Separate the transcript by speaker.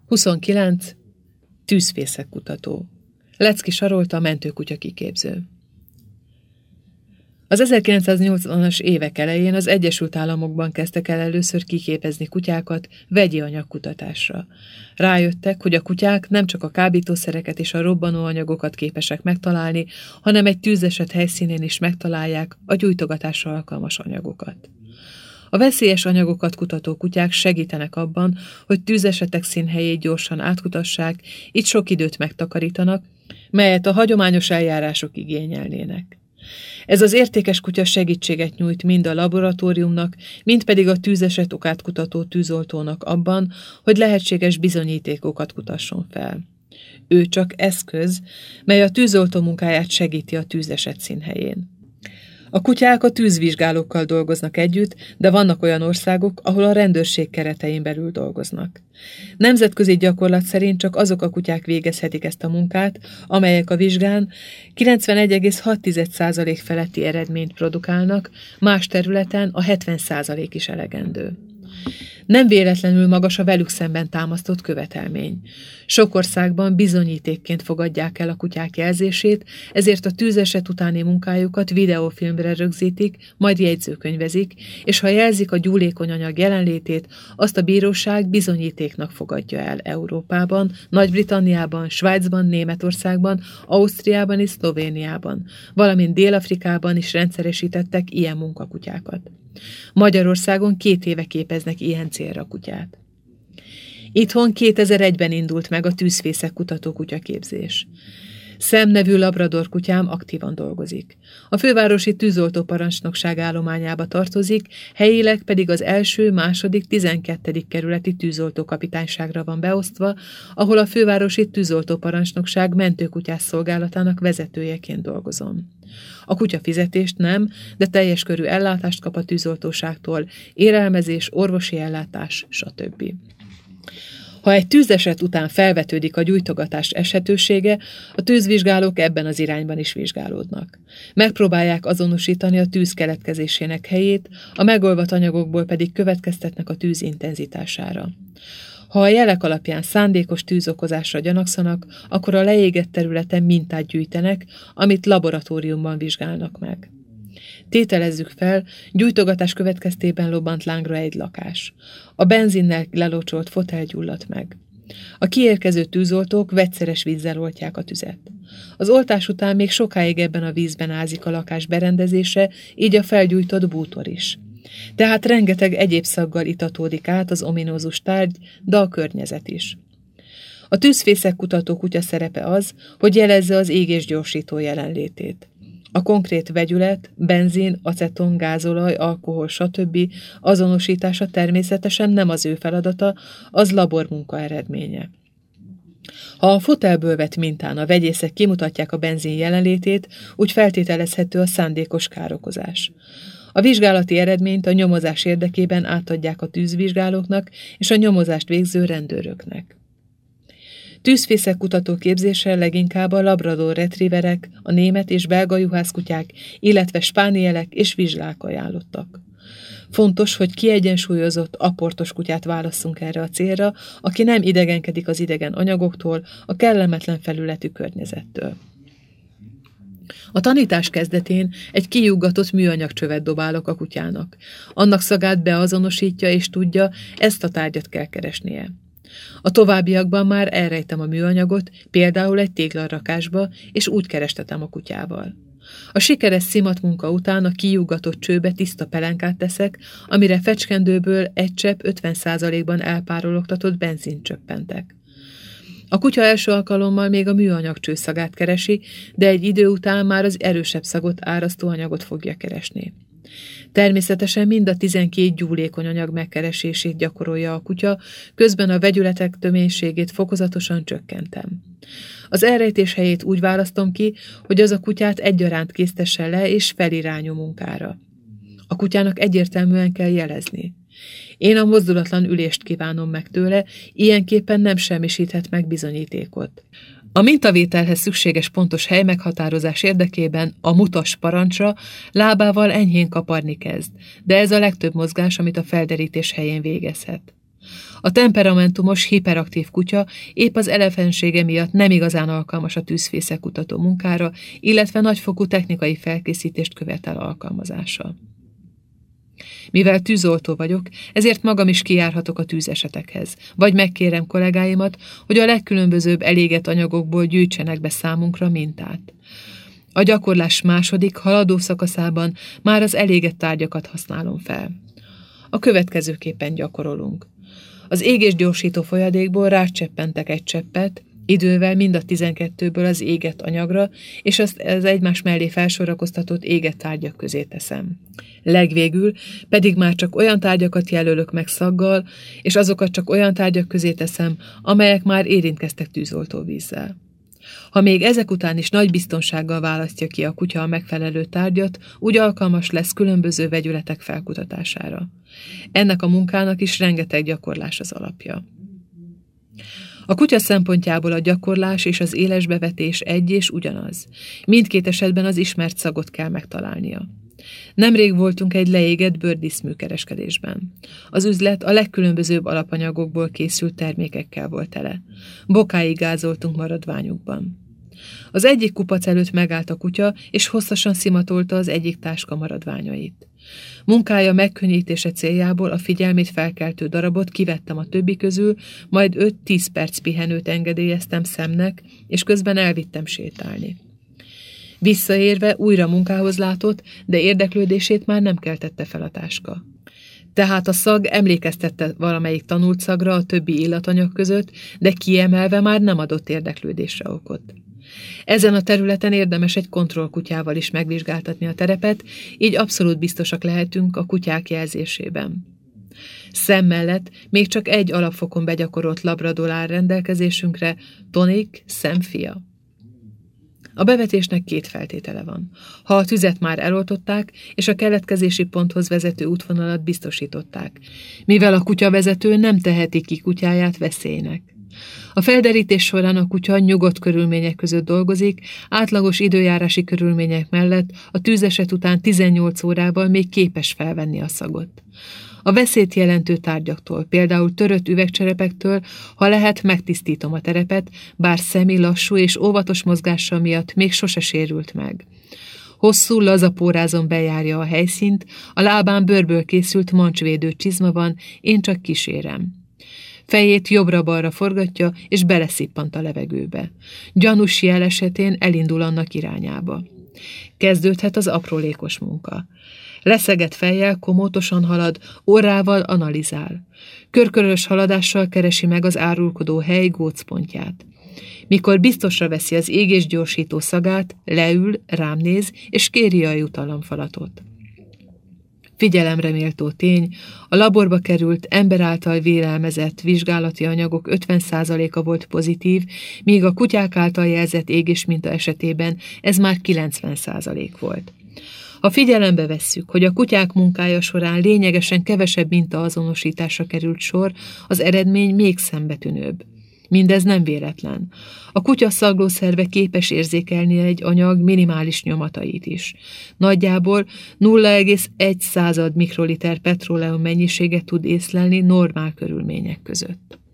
Speaker 1: 29. Tűzfészekkutató. Lecki Sarolta, a mentőkutya kiképző. Az 1980-as évek elején az Egyesült Államokban kezdtek el először kiképezni kutyákat vegyi anyagkutatásra. Rájöttek, hogy a kutyák nem csak a kábítószereket és a robbanóanyagokat képesek megtalálni, hanem egy tűzeset helyszínén is megtalálják a gyújtogatásra alkalmas anyagokat. A veszélyes anyagokat kutató kutyák segítenek abban, hogy tűzesetek színhelyét gyorsan átkutassák, így sok időt megtakarítanak, melyet a hagyományos eljárások igényelnének. Ez az értékes kutya segítséget nyújt mind a laboratóriumnak, mind pedig a tűzeset okát kutató tűzoltónak abban, hogy lehetséges bizonyítékokat kutasson fel. Ő csak eszköz, mely a tűzoltó munkáját segíti a tűzeset színhelyén. A kutyák a tűzvizsgálókkal dolgoznak együtt, de vannak olyan országok, ahol a rendőrség keretein belül dolgoznak. Nemzetközi gyakorlat szerint csak azok a kutyák végezhetik ezt a munkát, amelyek a vizsgán 91,6% feletti eredményt produkálnak, más területen a 70% is elegendő. Nem véletlenül magas a velük szemben támasztott követelmény. Sok országban bizonyítékként fogadják el a kutyák jelzését, ezért a tűzeset utáni munkájukat videófilmre rögzítik, majd jegyzőkönyvezik, és ha jelzik a gyúlékony anyag jelenlétét, azt a bíróság bizonyítéknak fogadja el Európában, Nagy-Britanniában, Svájcban, Németországban, Ausztriában és Szlovéniában, valamint Dél-Afrikában is rendszeresítettek ilyen munkakutyákat. Magyarországon 2 éve képeznek ilyen célra kutyát. Itthon 2001-ben indult meg a tűzfészek kutató kutyaképzés. Sam nevű labrador kutyám aktívan dolgozik. A fővárosi tűzoltó parancsnokság állományába tartozik, helyileg pedig az első, második, 12. kerületi tűzoltókapitányságra van beosztva, ahol a fővárosi tűzoltó parancsnokság mentőkutyás szolgálatának vezetőjeként dolgozom. A kutya fizetést nem, de teljes körű ellátást kap a tűzoltóságtól, élelmezés, orvosi ellátás, stb. Ha egy tűzeset után felvetődik a gyújtogatás esetősége, a tűzvizsgálók ebben az irányban is vizsgálódnak. Megpróbálják azonosítani a tűz keletkezésének helyét, a megolvadt anyagokból pedig következtetnek a tűz intenzitására. Ha a jelek alapján szándékos tűzokozásra gyanakszanak, akkor a leégett területen mintát gyűjtenek, amit laboratóriumban vizsgálnak meg. Tételezzük fel, gyújtogatás következtében lobbant lángra egy lakás. A benzinnel lelocsolt fotel gyulladt meg. A kiérkező tűzoltók vegyszeres vízzel oltják a tüzet. Az oltás után még sokáig ebben a vízben ázik a lakás berendezése, így a felgyújtott bútor is. Tehát rengeteg egyéb szaggal itatódik át az ominózus tárgy, de a környezet is. A tűzfészek kutató kutya szerepe az, hogy jelezze az égésgyorsító jelenlétét. A konkrét vegyület, benzin, aceton, gázolaj, alkohol, stb. Azonosítása természetesen nem az ő feladata, az labormunka eredménye. Ha a fotelből vett mintán a vegyészek kimutatják a benzin jelenlétét, úgy feltételezhető a szándékos károkozás. A vizsgálati eredményt a nyomozás érdekében átadják a tűzvizsgálóknak és a nyomozást végző rendőröknek. Tűzfészek kutató képzésre leginkább a labrador retrieverek, a német és belga juhászkutyák, illetve spánielek és vizslák ajánlottak. Fontos, hogy kiegyensúlyozott, apportos kutyát válasszunk erre a célra, aki nem idegenkedik az idegen anyagoktól, a kellemetlen felületű környezettől. A tanítás kezdetén egy kijuggatott műanyagcsövet dobálok a kutyának. Annak szagát beazonosítja és tudja, ezt a tárgyat kell keresnie. A továbbiakban már elrejtem a műanyagot, például egy téglarakásba, és úgy kerestetem a kutyával. A sikeres szimatmunka után a kijuggatott csőbe tiszta pelenkát teszek, amire fecskendőből egy csepp 50%-ban elpárologtatott benzint csöppentek. A kutya első alkalommal még a műanyag csőszagát keresi, de egy idő után már az erősebb szagot árasztó anyagot fogja keresni. Természetesen mind a 12 gyúlékony anyag megkeresését gyakorolja a kutya, közben a vegyületek töménységét fokozatosan csökkentem. Az elrejtés helyét úgy választom ki, hogy az a kutyát egyaránt késztesse le és felirányú munkára. A kutyának egyértelműen kell jelezni. Én a mozdulatlan ülést kívánom meg tőle, ilyenképpen nem semmisíthet meg bizonyítékot. A mintavételhez szükséges pontos helymeghatározás érdekében a mutas parancsra lábával enyhén kaparni kezd, de ez a legtöbb mozgás, amit a felderítés helyén végezhet. A temperamentumos, hiperaktív kutya épp az elefensége miatt nem igazán alkalmas a tűzfészekutató munkára, illetve nagyfokú technikai felkészítést követel alkalmazása. Mivel tűzoltó vagyok, ezért magam is kijárhatok a tűzesetekhez, vagy megkérem kollégáimat, hogy a legkülönbözőbb elégett anyagokból gyűjtsenek be számunkra mintát. A gyakorlás második, haladó szakaszában már az elégett tárgyakat használom fel. A következőképpen gyakorolunk. Az égésgyorsító folyadékból rácseppentek egy cseppet, idővel mind a 12-ből az égett anyagra, és azt az egymás mellé felsorakoztatott égett tárgyak közé teszem. Legvégül pedig már csak olyan tárgyakat jelölök meg szaggal, és azokat csak olyan tárgyak közé teszem, amelyek már érintkeztek tűzoltóvízzel. Ha még ezek után is nagy biztonsággal választja ki a kutya a megfelelő tárgyat, úgy alkalmas lesz különböző vegyületek felkutatására. Ennek a munkának is rengeteg gyakorlás az alapja. A kutya szempontjából a gyakorlás és az élesbevetés egy és ugyanaz. Mindkét esetben az ismert szagot kell megtalálnia. Nemrég voltunk egy leégett bőrdíszmű kereskedésben. Az üzlet a legkülönbözőbb alapanyagokból készült termékekkel volt tele. Bokáig gázoltunk maradványukban. Az egyik kupac előtt megállt a kutya, és hosszasan szimatolta az egyik táska maradványait. Munkája megkönnyítése céljából a figyelmét felkeltő darabot kivettem a többi közül, majd 5-10 perc pihenőt engedélyeztem szemnek, és közben elvittem sétálni. Visszaérve újra munkához látott, de érdeklődését már nem keltette fel a táska. Tehát a szag emlékeztette valamelyik tanult szagra a többi illatanyag között, de kiemelve már nem adott érdeklődésre okot. Ezen a területen érdemes egy kontrollkutyával is megvizsgáltatni a terepet, így abszolút biztosak lehetünk a kutyák jelzésében. Szem mellett még csak egy alapfokon begyakorolt labrador áll rendelkezésünkre, Tonik, szemfia. A bevetésnek 2 feltétele van. Ha a tüzet már eloltották, és a keletkezési ponthoz vezető útvonalat biztosították, mivel a kutyavezető nem teheti ki kutyáját veszélynek. A felderítés során a kutya nyugodt körülmények között dolgozik, átlagos időjárási körülmények mellett a tűzeset után 18 órával még képes felvenni a szagot. A veszélyt jelentő tárgyaktól, például törött üvegcserepektől, ha lehet, megtisztítom a terepet, bár Szemi lassú és óvatos mozgása miatt még sose sérült meg. Hosszú, laza pórázon bejárja a helyszínt, a lábán bőrből készült mancsvédő csizma van, én csak kísérem. Fejét jobbra-balra forgatja, és beleszippant a levegőbe. Gyanús jel esetén elindul annak irányába. Kezdődhet az aprólékos munka. Leszegett fejjel komótosan halad, orrával analizál. Körkörös haladással keresi meg az árulkodó hely gócpontját. Mikor biztosra veszi az égésgyorsító szagát, leül, rám néz, és kéri a jutalomfalatot. Figyelemre méltó tény, a laborba került, ember által vélelmezett vizsgálati anyagok 50%-a volt pozitív, míg a kutyák által jelzett égésminta esetében ez már 90% volt. Ha figyelembe vesszük, hogy a kutyák munkája során lényegesen kevesebb mintaazonosításra került sor, az eredmény még szembetűnőbb. Mindez nem véletlen. A kutya szaglószerve képes érzékelni egy anyag minimális nyomatait is. Nagyjából 0,1 mikroliter petróleum mennyiséget tud észlelni normál körülmények között.